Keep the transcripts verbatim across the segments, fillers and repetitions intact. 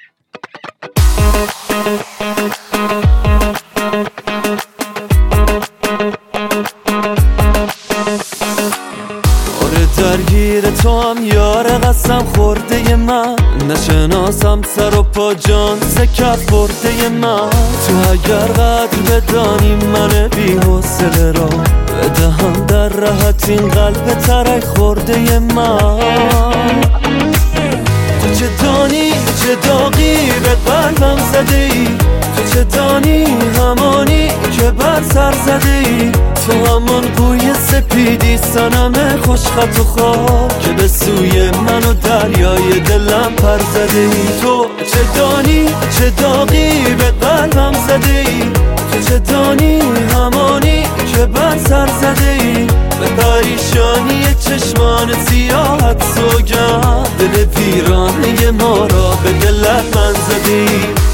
درگیر تو هم یار قسم خورده من، نشناسم سر و پا جان سکت برده من. تو اگر قدر بدانی من بی حوصله را، بدهم در راحت این قلب ترک خورده من. تو چه دانی چه داغی به قلبم زده ای، تو چه دانی همانی که بر سر زده ای. تو همان بوی سپیدی صنم خوشخط و خواب که به سوی من و دریای دلم پر زده ای. تو چه دانی چه داغی به قلبم زده ای، تو چه دانی همانی که بر سر زده ای. به پریشانی چشمان سیاحت سوگند، دل ویرانه ما را به دلت من زده ای.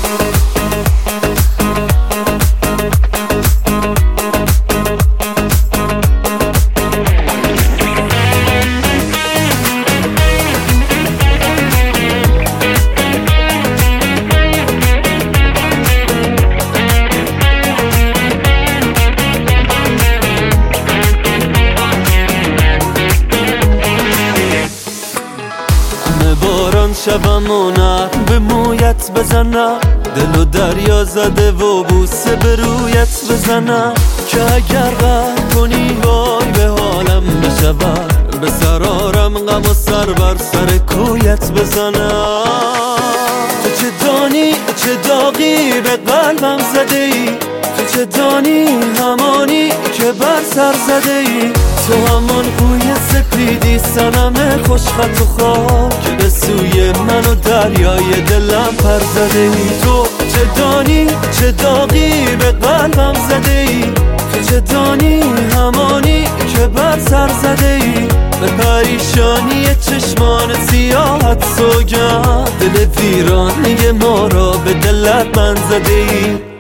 باران شبم و نرم به مویت بزنم، دل و دریا زده و بوسه به رویت بزنم. که اگر قهر کنی وای به حالم بشود، به سرارم غم و سر بر سر کویت بزنم. تو چه دانی چه داغی به قلبم زده ای، تو چه دانی همانی که بر سر زده ای. تو همان بوی سپیدی صنم خوشخط و خواب که به سوی من و دریای دلم پر زده ای. تو چه دانی چه داغی به قلبم زده ای، تو چه دانی همانی که بر سر زده ای. به پریشانی چشمان سیاحت سوگند، دل ویرانه ما را به دلت من زده ای.